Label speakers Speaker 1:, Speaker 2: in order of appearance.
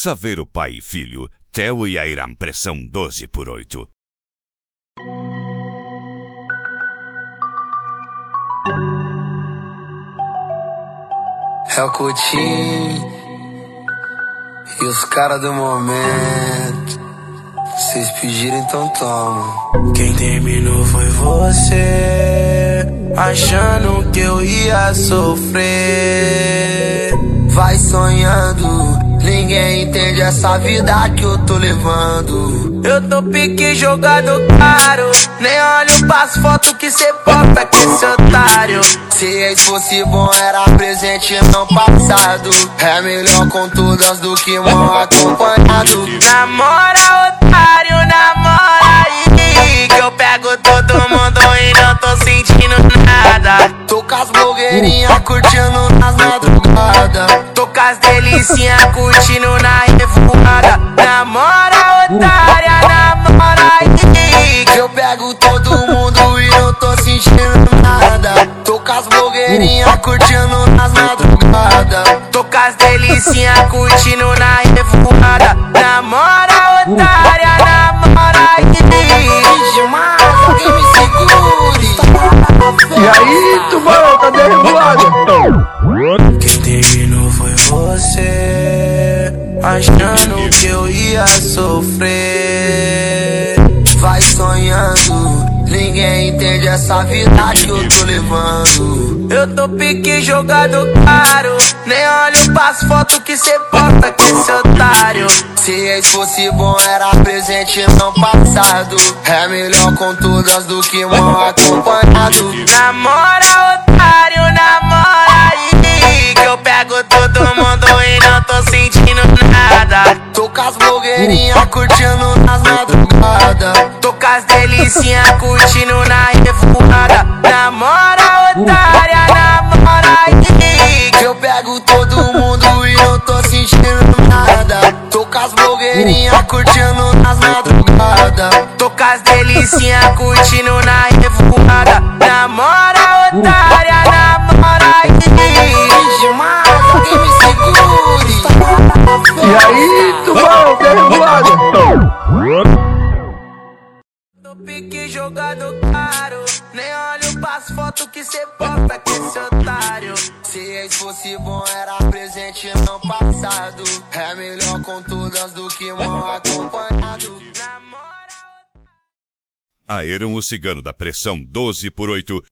Speaker 1: Saveiro pai e filho, Theo e Airam, pressão 12/8.
Speaker 2: É o Coutinho e os caras do momento. Vocês pediram, então toma. Quem terminou foi você, achando que eu ia sofrer. Vai sonhando, ninguém entende essa vida que eu tô levando. Eu tô pique jogado caro, nem olho pras fotos que cê posta com esse otário. Se ex fosse bom era presente não passado. É melhor com todas do que mal acompanhado. Namora otário, namora aí, que eu pego todo mundo e não tô sentindo nada. Tô com as blogueirinhas curtindo nas madrugadas. Tô com as delicinhas curtindo na revoada. Namora otária, namora aí, que eu pego todo mundo e não tô sentindo nada. Tô com as blogueirinhas curtindo nas madrugadas. Tô com as delicinhas curtindo na revoada. Namora otária, namora aí. Demais, alguém me segure.
Speaker 3: E aí, tubarão, cadê a revoada?
Speaker 2: Quem terminou foi você, achando que eu ia sofrer. Vai sonhando, ninguém entende essa vida que eu tô levando. Eu tô pique jogado caro, nem olho pras fotos que cê posta com esse otário. Se ex fosse bom era presente não passado. É melhor com todas do que mal acompanhado. Namora otário, namora aí, que eu pego todo mundo e não tô sentindo nada. Tô com as blogueirinhas curtindo nas madrugadas. Tô com as delicinhas curtindo na revoada. Namora otária, namora aí, que eu pego todo mundo e não tô sentindo nada. Tô com as blogueirinhas curtindo nas madrugadas. Tô com as delicinhas curtindo na revoada. Namora otária, namora aí. Demais, alguém me segure.
Speaker 3: E aí, tubarão, cadê a revoada?
Speaker 2: Tô pique jogado caro, nem olho pras fotos que cê posta com esse otário. Se ex fosse bom era presente não passado. É melhor com todas do que mal acompanhado.
Speaker 1: Airam, o cigano da pressão 12/8